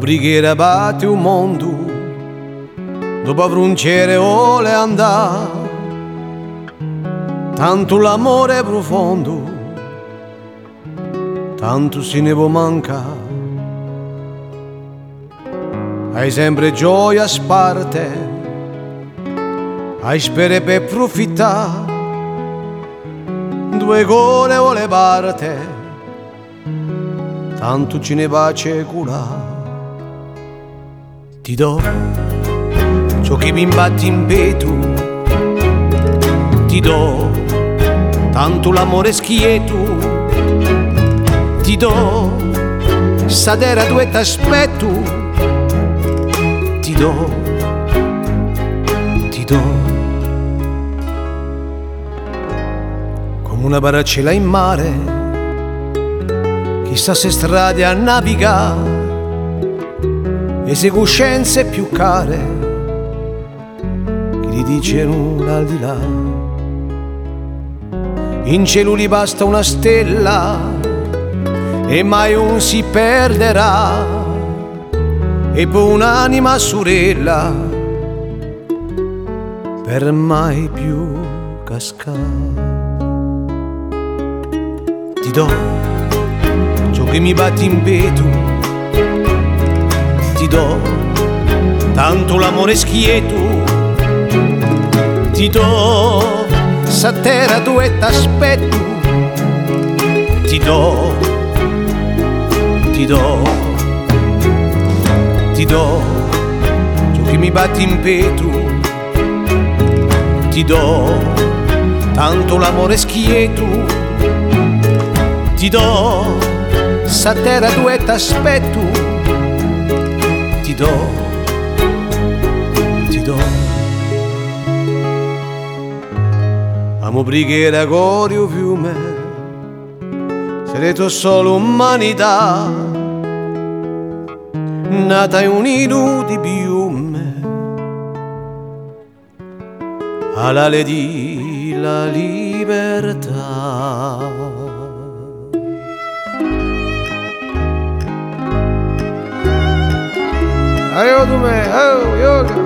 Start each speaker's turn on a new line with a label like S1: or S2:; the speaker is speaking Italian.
S1: brighiera batte un mondo, dopo avrunciere vuole andare, tanto l'amore è profondo, tanto se ne può mancare. Hai sempre gioia a sparte, hai spere per approfittare, due gole vuole parte, tanto ce ne pace curare. Ti do ciò che mi imbatti in peto, ti do tanto l'amore schieto, ti do sta terra dove t'aspetto, ti do come una baracella in mare, chissà se strade a navigare e se coscienze più care che gli dicono l'aldilà. In cielo gli basta una stella e mai un si perderà, e poi un'anima sorella per mai più cascare. Ti do ciò che mi batti in peto, ti do tanto l'amore schieto, ti do sa terra dove t'aspetto, ti do ciò che mi batti in peto, ti do tanto l'amore schieto, ti do sa terra dove t'aspetto, ti do amo brighiera corio fiume, sarete solo umanità nata in un nido di piume all'ale di la libertà. Aiuto me, oh yoga.